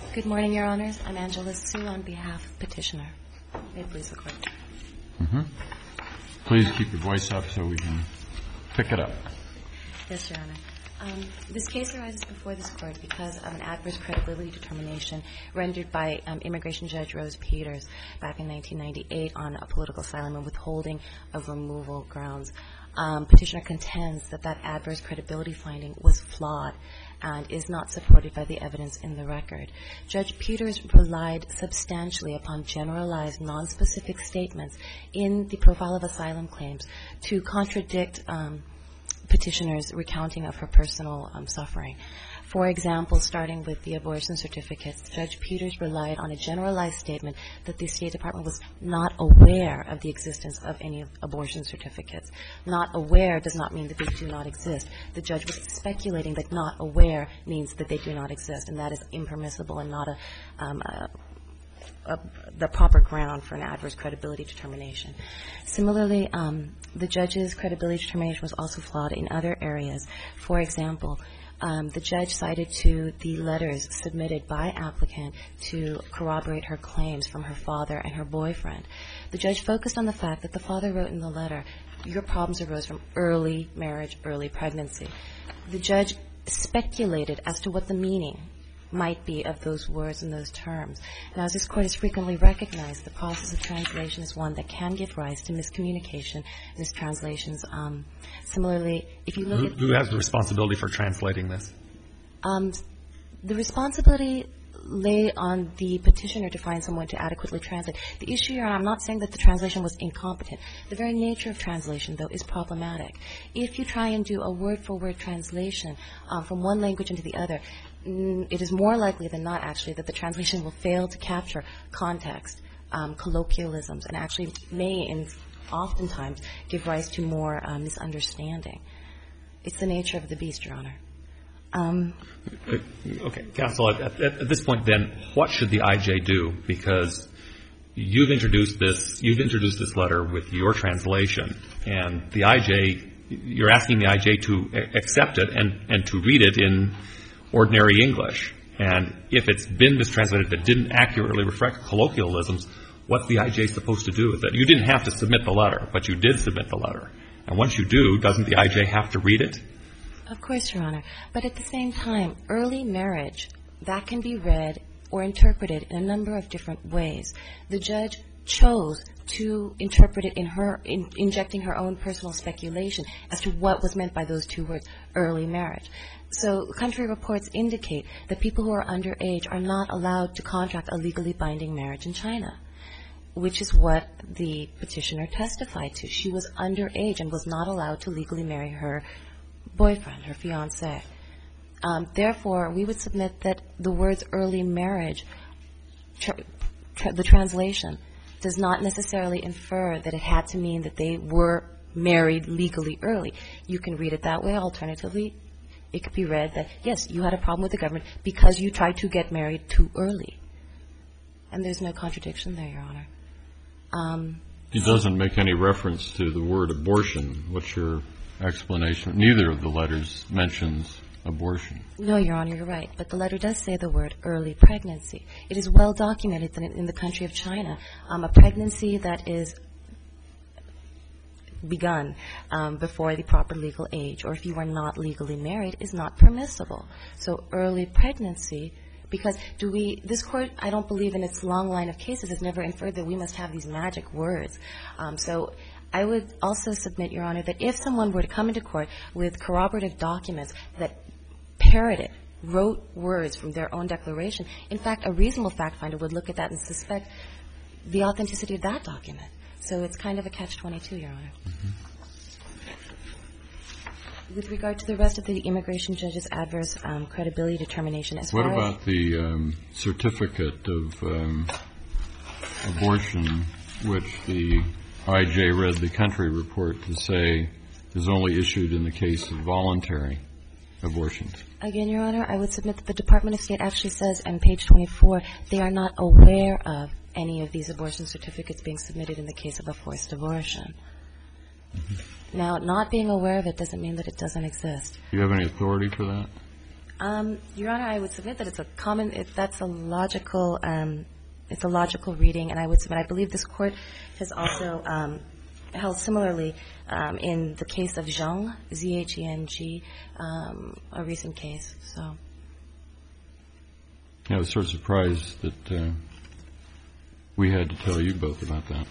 Good morning, Your Honors. I'm Angela Sue on behalf of Petitioner. May it please the Court. Please keep your voice up so we can pick it up. Yes, Your Honor. This case arises before this Court because of an adverse credibility determination rendered by Immigration Judge Rose Peters back in 1998 on a political asylum and withholding of removal grounds. Petitioner contends that that adverse credibility finding was flawed and is not supported by the evidence in the record. Judge Peters relied substantially upon generalized, nonspecific statements in the profile of asylum claims to contradict Petitioner's recounting of her personal suffering. For example, starting with the abortion certificates, Judge Peters relied on a generalized statement that the State Department was not aware of the existence of any abortion certificates. Not aware does not mean that they do not exist. The judge was speculating that not aware means that they do not exist, and that is impermissible and not the proper ground for an adverse credibility determination. Similarly, the judge's credibility determination was also flawed in other areas. For example, the judge cited to the letters submitted by applicant to corroborate her claims from her father and her boyfriend. The judge focused on the fact that the father wrote in the letter, "Your problems arose from early marriage, early pregnancy." The judge speculated as to what the meaning might be of those words and those terms. Now, as this Court has frequently recognized, the process of translation is one that can give rise to miscommunication, mistranslations. Similarly, if you look at... Who has the responsibility for translating this? The responsibility lay on the petitioner to find someone to adequately translate. The issue here, I'm not saying that the translation was incompetent. The very nature of translation, though, is problematic. If you try and do a word-for-word translation from one language into the other, it is more likely than not, actually, that the translation will fail to capture context, colloquialisms, and actually may oftentimes give rise to more misunderstanding. It's the nature of the beast, Your Honor. Okay, counsel, at this point, then, what should the IJ do? Because you've introduced this letter with your translation, and the IJ, you're asking the IJ to accept it and to read it in ordinary English. And if it's been mistranslated that didn't accurately reflect colloquialisms, what's the IJ supposed to do with it? You didn't have to submit the letter, but you did submit the letter. And once you do, doesn't the IJ have to read it? Of course, Your Honor. But at the same time, early marriage, that can be read or interpreted in a number of different ways. The judge chose to interpret it in injecting her own personal speculation as to what was meant by those two words, early marriage. So country reports indicate that people who are underage are not allowed to contract a legally binding marriage in China, which is what the petitioner testified to. She was underage and was not allowed to legally marry her boyfriend, her fiancé. Therefore, we would submit that the words early marriage, the translation, does not necessarily infer that it had to mean that they were married legally early. You can read it that way. Alternatively, it could be read that, yes, you had a problem with the government because you tried to get married too early. And there's no contradiction there, Your Honor. It doesn't make any reference to the word abortion. What's your explanation? Neither of the letters mentions abortion. No, Your Honor, you're right. But the letter does say the word early pregnancy. It is well documented that in the country of China, a pregnancy that is begun before the proper legal age, or if you are not legally married, is not permissible. So early pregnancy, because this Court, I don't believe in its long line of cases, has never inferred that we must have these magic words. So I would also submit, Your Honor, that if someone were to come into court with corroborative documents that wrote words from their own declaration, in fact, a reasonable fact finder would look at that and suspect the authenticity of that document. So it's kind of a catch-22, Your Honor. With regard to the rest of the immigration judge's adverse credibility determination, as far as... What about the certificate of abortion, which the IJ read the country report to say is only issued in the case of voluntary abortions? Again, Your Honor, I would submit that the Department of State actually says on page 24 they are not aware of any of these abortion certificates being submitted in the case of a forced abortion. Now, not being aware of it doesn't mean that it doesn't exist. Do you have any authority for that? Your Honor, I would submit that that's a logical reading, and I would submit, I believe this Court has also held similarly in the case of Zheng, Z-H-E-N-G, a recent case, so. I was sort of surprised that we had to tell you both about that.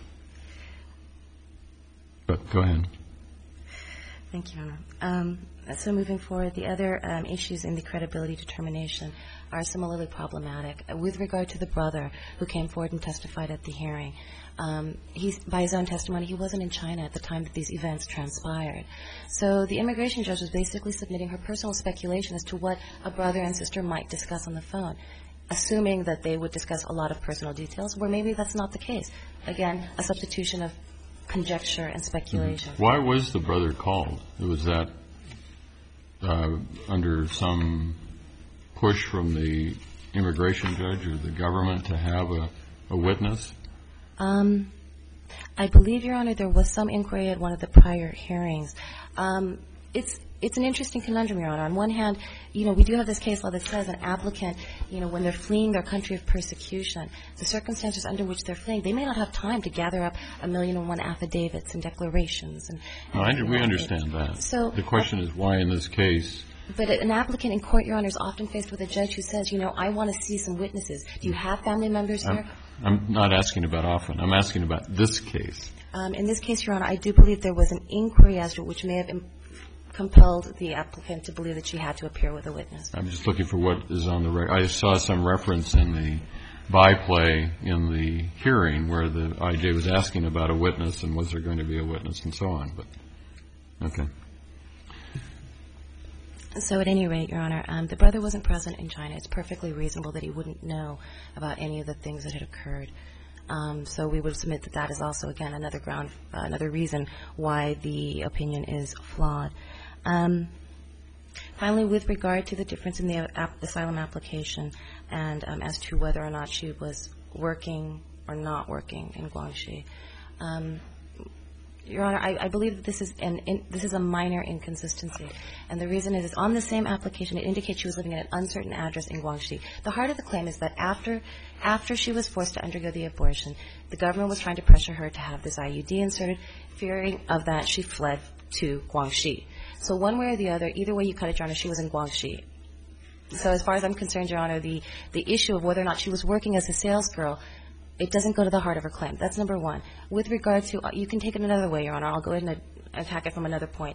But go ahead. Thank you, Your Honor. So moving forward, the other issues in the credibility determination are similarly problematic. With regard to the brother who came forward and testified at the hearing, by his own testimony, he wasn't in China at the time that these events transpired. So the immigration judge was basically submitting her personal speculation as to what a brother and sister might discuss on the phone, assuming that they would discuss a lot of personal details, where maybe that's not the case. Again, a substitution of conjecture and speculation. Why was the brother called? Was that under some push from the immigration judge or the government to have a witness? I believe, Your Honor, there was some inquiry at one of the prior hearings. It's an interesting conundrum, Your Honor. On one hand, we do have this case law that says an applicant, when they're fleeing their country of persecution, the circumstances under which they're fleeing, they may not have time to gather up 1,000,001 affidavits and declarations. We understand that. So the question is why in this case? But an applicant in court, Your Honor, is often faced with a judge who says, I want to see some witnesses. Do you have family members here? I'm not asking about often. I'm asking about this case. In this case, Your Honor, I do believe there was an inquiry as to which may have compelled the applicant to believe that she had to appear with a witness. I'm just looking for what is on the record. I saw some reference in the byplay in the hearing where the IJ was asking about a witness and was there going to be a witness and so on. But okay. So at any rate, Your Honor, the brother wasn't present in China. It's perfectly reasonable that he wouldn't know about any of the things that had occurred. So we would submit that that is also, again, another reason why the opinion is flawed. Finally, with regard to the difference in the asylum application and as to whether or not she was working or not working in Guangxi, Your Honor, I believe that this is a minor inconsistency. And the reason is on the same application, it indicates she was living at an uncertain address in Guangxi. The heart of the claim is that after she was forced to undergo the abortion, the government was trying to pressure her to have this IUD inserted. Fearing of that, she fled to Guangxi. So one way or the other, either way you cut it, Your Honor, she was in Guangxi. So as far as I'm concerned, Your Honor, the issue of whether or not she was working as a sales girl, it doesn't go to the heart of her claim. That's number one. With regard to, you can take it another way, Your Honor. I'll go ahead and attack it from another point.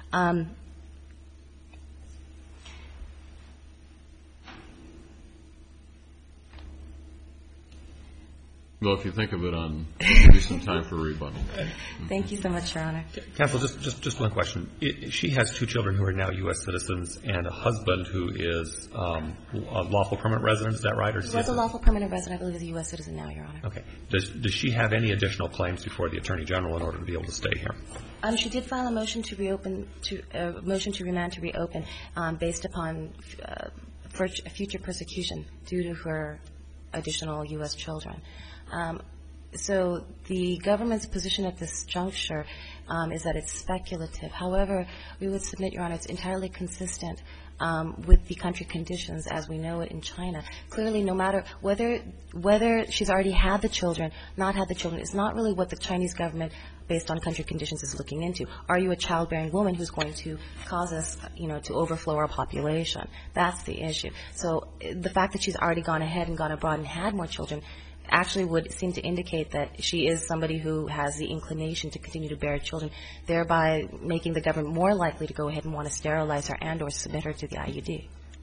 Well, if you think of it on, there'll be some time for rebuttal. Thank you so much, Your Honor. Counsel, just one question. She has two children who are now U.S. citizens and a husband who is a lawful permanent resident. Is that right? He was a lawful permanent resident. I believe he's a U.S. citizen now, Your Honor. Okay. Does she have any additional claims before the Attorney General in order to be able to stay here? She did file a motion to reopen, motion to remand to reopen based upon future persecution due to her additional U.S. children. So the government's position at this juncture is that it's speculative. However, we would submit, Your Honor, it's entirely consistent with the country conditions as we know it in China. Clearly, no matter whether she's already had the children, not had the children, it's not really what the Chinese government, based on country conditions, is looking into. Are you a childbearing woman who's going to cause us, to overflow our population? That's the issue. So the fact that she's already gone ahead and gone abroad and had more children actually would seem to indicate that she is somebody who has the inclination to continue to bear children, thereby making the government more likely to go ahead and want to sterilize her and or submit her to the IUD.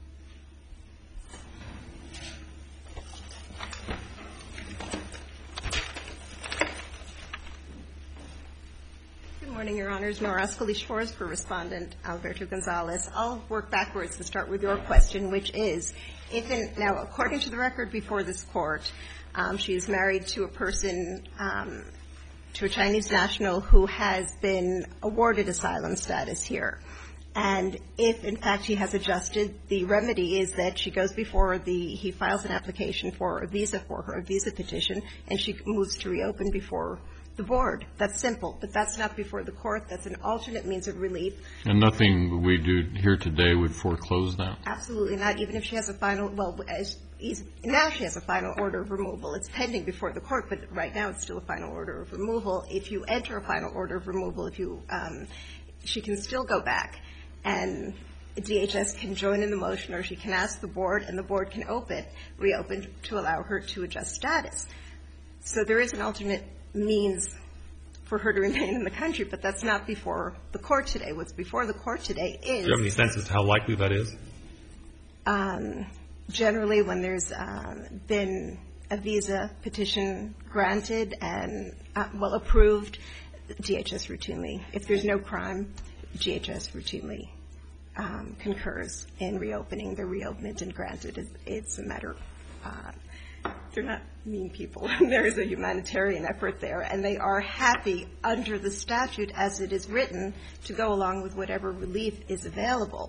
Good morning, Your Honors. Nora Escalante-Schwartz for Respondent Alberto Gonzalez. I'll work backwards to start with your question, which is, now, according to the record before this Court, she is married to a person, to a Chinese national who has been awarded asylum status here. And if, in fact, he has adjusted, the remedy is that she goes before he files an application for a visa for her, a visa petition, and she moves to reopen before The board. That's simple. But that's not before the court. That's an alternate means of relief. And nothing we do here today would foreclose that? Absolutely not. Even if she has a final, well, now she has a final order of removal. It's pending before the court, but right now it's still a final order of removal. If you enter a final order of removal, she can still go back, and DHS can join in the motion, or she can ask the board, and the board can reopen to allow her to adjust status. So there is an alternate means for her to remain in the country, but that's not before the court today. What's before the court today is... Do you have any sense as to how likely that is? Generally, when there's been a visa petition granted and, approved, DHS routinely, if there's no crime, DHS routinely concurs in reopening. They're reopened and granted. It's a matter of... they're not mean people. There is a humanitarian effort there, and they are happy under the statute as it is written to go along with whatever relief is available.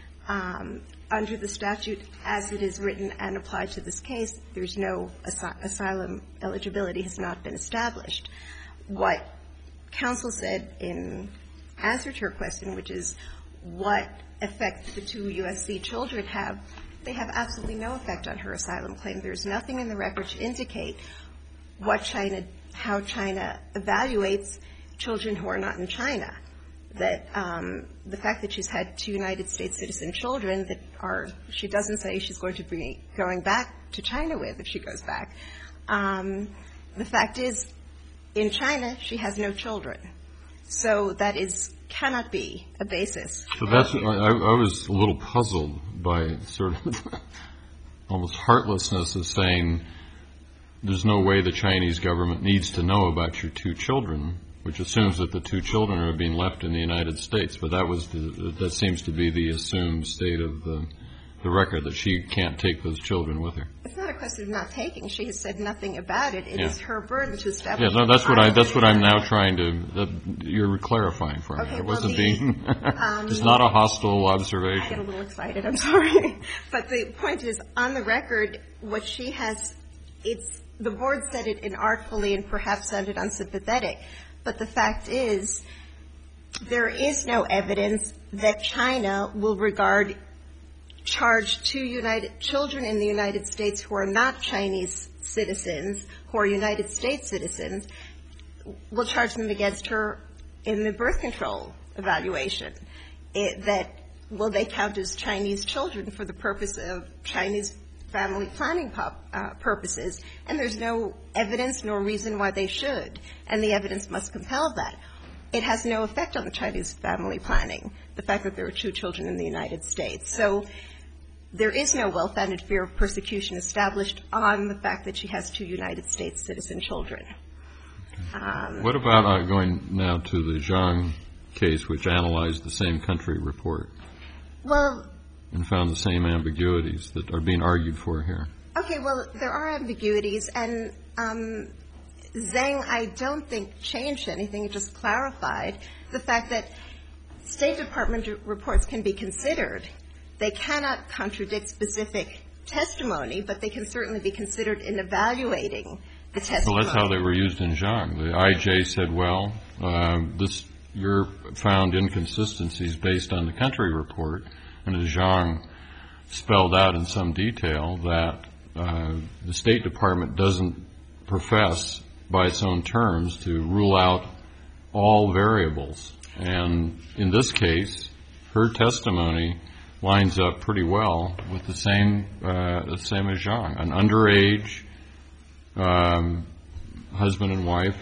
Under the statute as it is written and applied to this case, there's no asylum eligibility has not been established. What counsel said in answer to her question, which is what effect the two USC children have, they have absolutely no effect on her asylum claim. There's nothing in the record to indicate how China evaluates children who are not in China. That the fact that she's had two United States citizen children she doesn't say she's going to be going back to China with if she goes back. The fact is, in China, she has no children. So that cannot be a basis. So I was a little puzzled by sort of almost heartlessness of saying there's no way the Chinese government needs to know about your two children, which assumes that the two children are being left in the United States. But that seems to be the assumed state of the record, that she can't take those children with her. It's not a question of not taking. She has said nothing about it. It is her burden to establish. Yeah, no, that's what I'm now trying to. You're clarifying for me. Okay, I wasn't being. It's not a hostile observation. I get a little excited. I'm sorry, but the point is, on the record, what she has, the board said it inartfully and perhaps sounded unsympathetic. But the fact is, there is no evidence that China will charge two children in the United States who are not Chinese citizens, who are United States citizens, will charge them against her in the birth control evaluation. Will they count as Chinese children for the purpose of Chinese family planning purposes? And there's no evidence nor reason why they should. And the evidence must compel that. It has no effect on the Chinese family planning, the fact that there are two children in the United States. So there is no well-founded fear of persecution established on the fact that she has two United States citizen children. What about going now to the Zhang case, which analyzed the same country report? Well, and found the same ambiguities that are being argued for here. Okay, well, there are ambiguities, and Zhang, I don't think, changed anything. It just clarified the fact that State Department reports can be considered. They cannot contradict specific testimony, but they can certainly be considered in evaluating the testimony. Well, that's how they were used in Zhang. The IJ said, well, you're found inconsistencies based on the country report, and as Zhang spelled out in some detail that the State Department doesn't profess by its own terms to rule out all variables. And in this case, her testimony lines up pretty well with the same as Zhang. An underage husband and wife,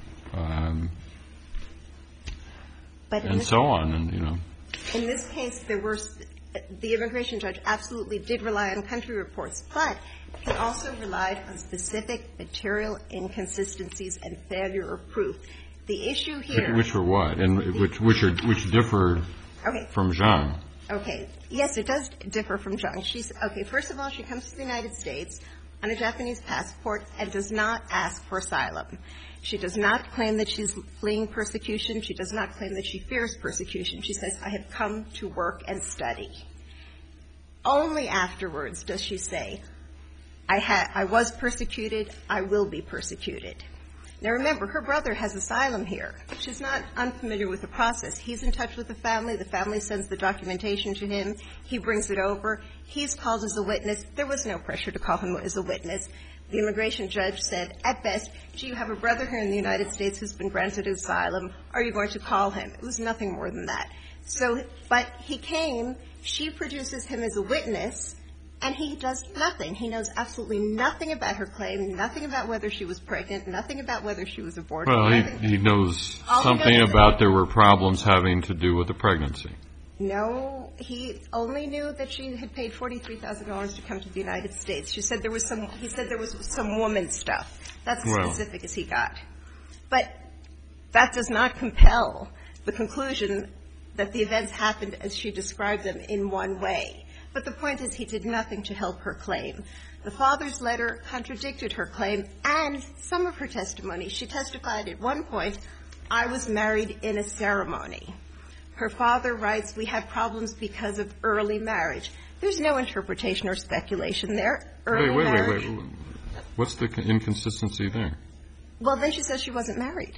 and so on, and In this case, the immigration judge absolutely did rely on country reports, but he also relied on specific material inconsistencies and failure of proof. The issue here, which are what, and which differ from Zhang. Okay, yes, it does differ from Zhang. First of all, she comes to the United States on a Japanese passport and does not ask for asylum. She does not claim that she's fleeing persecution. She does not claim that she fears persecution. She says, I have come to work and study. Only afterwards does she say, I was persecuted, I will be persecuted. Now, remember, her brother has asylum here. She's not unfamiliar with the process. He's in touch with the family. The family sends the documentation to him. He brings it over. He's called as a witness. There was no pressure to call him as a witness. The immigration judge said, at best, gee, you have a brother here in the United States who's been granted asylum. Are you going to call him? It was nothing more than that. So, but he came. She produces him as a witness, and he does nothing. He knows absolutely nothing about her claim, nothing about whether she was pregnant, nothing about whether she was aborted. Well, he knows something about there were problems having to do with the pregnancy. No, he only knew that she had paid $43,000 to come to the United States. She said there was some. He said there was some woman stuff. That's as specific as he got. But that does not compel the conclusion that the events happened as she described them in one way. But the point is, he did nothing to help her claim. The father's letter contradicted her claim and some of her testimony. She testified at one point, I was married in a ceremony. Her father writes, we had problems because of early marriage. There's no interpretation or speculation there. Wait. What's the inconsistency there? Well, then she says she wasn't married.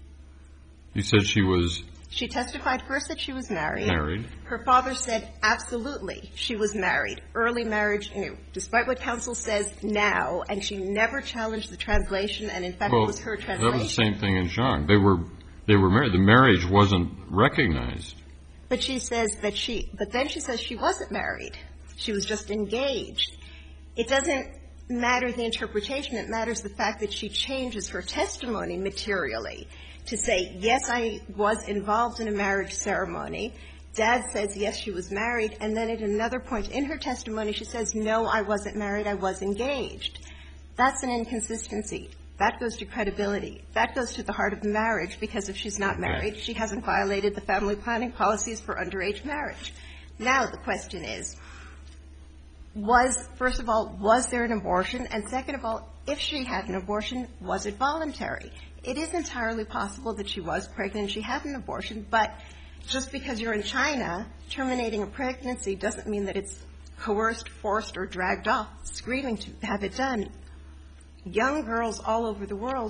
You said she was... She testified first that she was married. Married. Her father said, absolutely, she was married. Early marriage, despite what counsel says now, and she never challenged the translation, and in fact it was her translation. That was the same thing in Zhang. They were married. The marriage wasn't recognized. But she says that but then she says she wasn't married. She was just engaged. It doesn't matter the interpretation. It matters the fact that she changes her testimony materially to say, yes, I was involved in a marriage ceremony. Dad says, yes, she was married. And then at another point in her testimony, she says, no, I wasn't married. I was engaged. That's an inconsistency. That goes to credibility. That goes to the heart of the marriage, because if she's not married, she hasn't violated the family planning policies for underage marriage. Now the question is, first of all, was there an abortion? And second of all, if she had an abortion, was it voluntary? It is entirely possible that she was pregnant, she had an abortion, but just because you're in China, terminating a pregnancy doesn't mean that it's coerced, forced, or dragged off, screaming to have it done. Young girls all over the world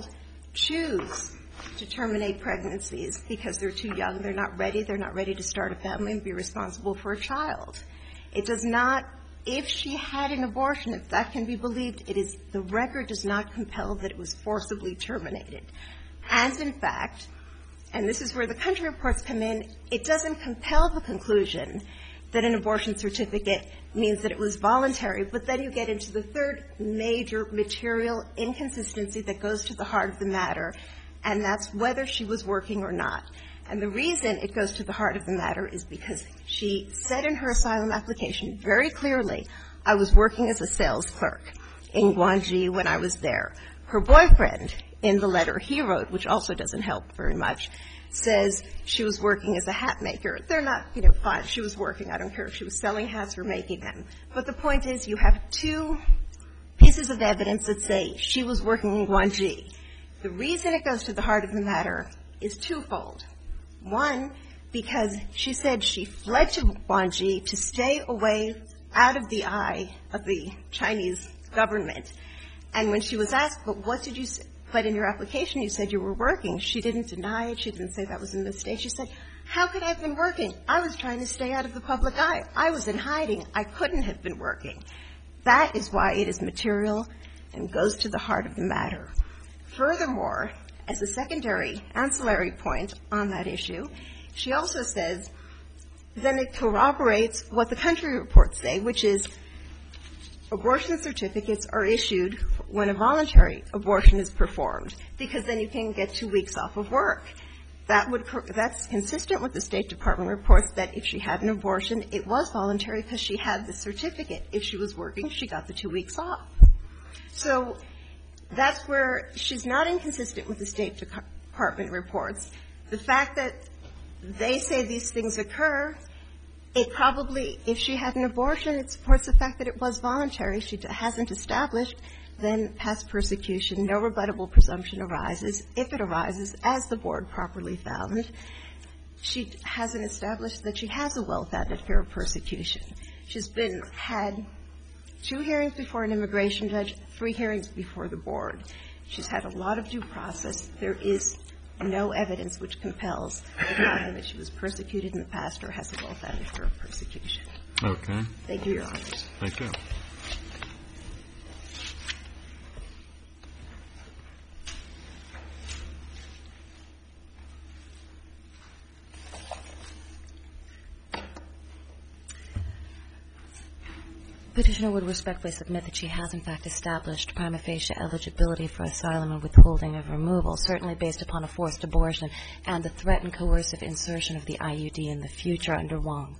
choose to terminate pregnancies because they're too young, they're not ready to start a family and be responsible for a child. It does not, if she had an abortion, if that can be believed, the record does not compel that it was forcibly terminated. And in fact, and this is where the country reports come in, it doesn't compel the conclusion that an abortion certificate means that it was voluntary, but then you get into the third major material inconsistency that goes to the heart of the matter, and that's whether she was working or not. And the reason it goes to the heart of the matter is because she said in her asylum application very clearly, I was working as a sales clerk in Guangxi when I was there. Her boyfriend, in the letter he wrote, which also doesn't help very much, says she was working as a hat maker. They're not, fine. She was working. I don't care if she was selling hats or making them. But the point is, you have two pieces of evidence that say she was working in Guangxi. The reason it goes to the heart of the matter is twofold. One, because she said she fled to Guangxi to stay away out of the eye of the Chinese government. And when she was asked, but in your application you said you were working, she didn't deny it. She didn't say that was a mistake. She said, how could I have been working? I was trying to stay out of the public eye. I was in hiding. I couldn't have been working. That is why it is material and goes to the heart of the matter. Furthermore, as a secondary ancillary point on that issue, she also says, then it corroborates what the country reports say, which is abortion certificates are issued when a voluntary abortion is performed, because then you can get 2 weeks off of work. That's consistent with the State Department reports that if she had an abortion, it was voluntary because she had the certificate. If she was working, she got the 2 weeks off. So that's where she's not inconsistent with the State Department reports. The fact that they say these things occur, it probably, if she had an abortion, it supports the fact that it was voluntary. She hasn't established, then past persecution, no rebuttable presumption arises. If it arises, as the board properly found, she hasn't established that she has a well-founded fear of persecution. She's had 2 hearings before an immigration judge, 3 hearings before the board. She's had a lot of due process. There is no evidence which compels the finding that she was persecuted in the past or has a well-founded fear of persecution. Okay. Thank you, Your Honors. Thank you. Petitioner would respectfully submit that she has, in fact, established prima facie eligibility for asylum and withholding of removal, certainly based upon a forced abortion and the threat and coercive insertion of the IUD in the future under Wong.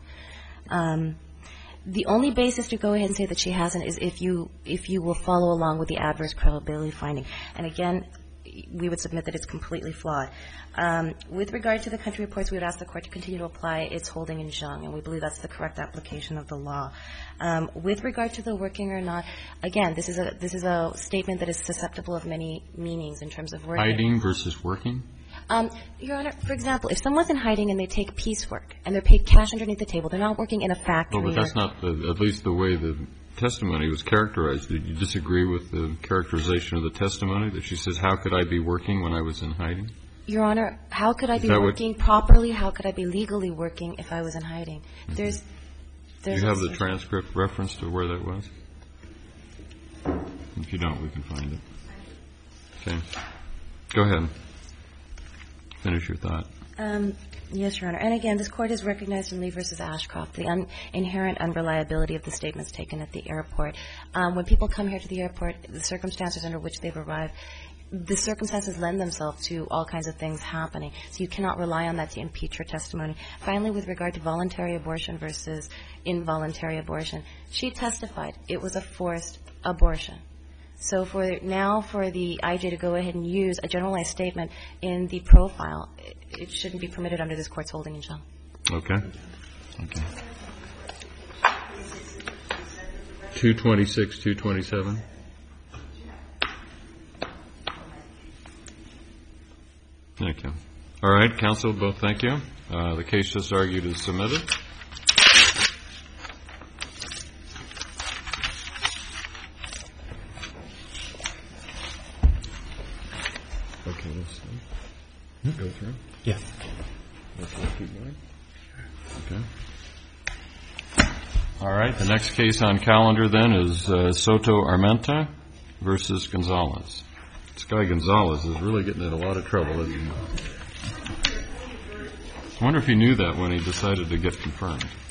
The only basis to go ahead and say that she hasn't is if you will follow along with the adverse credibility finding. And again, we would submit that it's completely flawed. With regard to the country reports, we would ask the Court to continue to apply its holding in Zhang, and we believe that's the correct application of the law. With regard to the working or not, again, this is a statement that is susceptible of many meanings in terms of working. Hiding versus working? Your Honor, for example, if someone's in hiding and they take piecework and they're paid cash underneath the table, they're not working in a factory. Well, but that's not at least the way the testimony was characterized. Did you disagree with the characterization of the testimony that she says, how could I be working when I was in hiding? Your Honor, how could I be working properly? How could I be legally working if I was in hiding? Do you have the transcript reference to where that was? If you don't, we can find it. Okay. Go ahead. Finish your thought. Yes, Your Honor. And again, this Court has recognized in Lee v. Ashcroft the inherent unreliability of the statements taken at the airport. When people come here to the airport, the circumstances under which they've arrived, the circumstances lend themselves to all kinds of things happening. So you cannot rely on that to impeach her testimony. Finally, with regard to voluntary abortion versus involuntary abortion, she testified it was a forced abortion. So for the IJ to go ahead and use a generalized statement in the profile, it shouldn't be permitted under this Court's holding in Zhang. Okay. Okay. 226, 227. Thank you. All right, counsel, both thank you. The case just argued is submitted. Okay, let's go through. Yes. Let's keep going. Okay. All right, the next case on calendar then is Soto Armenta versus Gonzalez. This guy Gonzalez is really getting in a lot of trouble, isn't he? I wonder if he knew that when he decided to get confirmed.